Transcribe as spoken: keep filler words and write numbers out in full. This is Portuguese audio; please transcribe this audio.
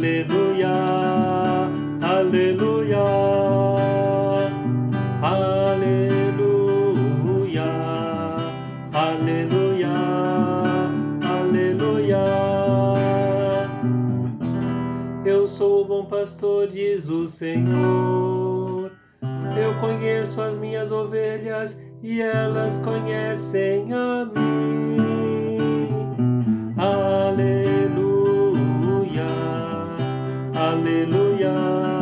aleluia, aleluia, aleluia, aleluia, aleluia. Eu sou o bom pastor, diz o Senhor. Eu conheço as minhas ovelhas e elas conhecem a mim. Aleluia, aleluia.